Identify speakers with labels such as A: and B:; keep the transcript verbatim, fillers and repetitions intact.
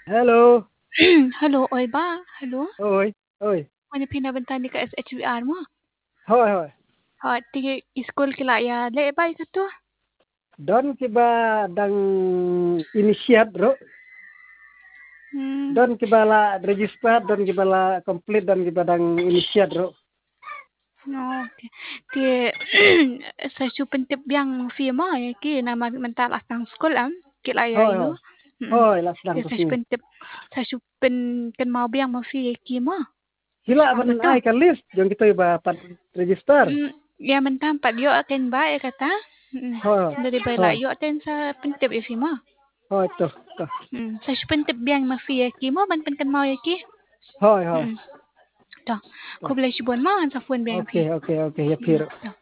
A: Hello.
B: Hello, oi ba? Hello?
A: Oi, oi.
B: Ano pinabanta ni ka S H V R mo?
A: Hoy, hoy.
B: Ha, tigi school kila ya. Le ba ka to?
A: Don kiba dang initiate ro.
B: Hmm.
A: Don kiba la register, don kiba la complete, don kiba dang initiate ro.
B: No, okay. Ti sa supen tip yang fi mo ya ki na mental asang school am kila ya
A: Hoy,
B: yo.
A: hoy.
B: Hmm.
A: Hoy, las
B: Ti
A: dang
B: sa
A: kasi.
B: supen tip sa supen kan mau biang mo fi ki mo.
A: Sila
B: Ang
A: ban
B: betul.
A: ai ka list, jong kita iba pat register.
B: Hmm. Ya mentam pat yo akan ba ya kata. Hmm.
A: Hoy,
B: Dari bala
A: hoy.
B: yo akan sa pentip ya fi mo.
A: Hoy to, to.
B: Hmm. Sa supen tip yang ma fi ya ki mo ban pen kan mau ya ki.
A: Hoy, hoy.
B: Hmm. Dah, kau boleh cuba mana sa phone bank fi.
A: Okay, okay, okay. Ya
B: Hmm.
A: piro.
B: Dah.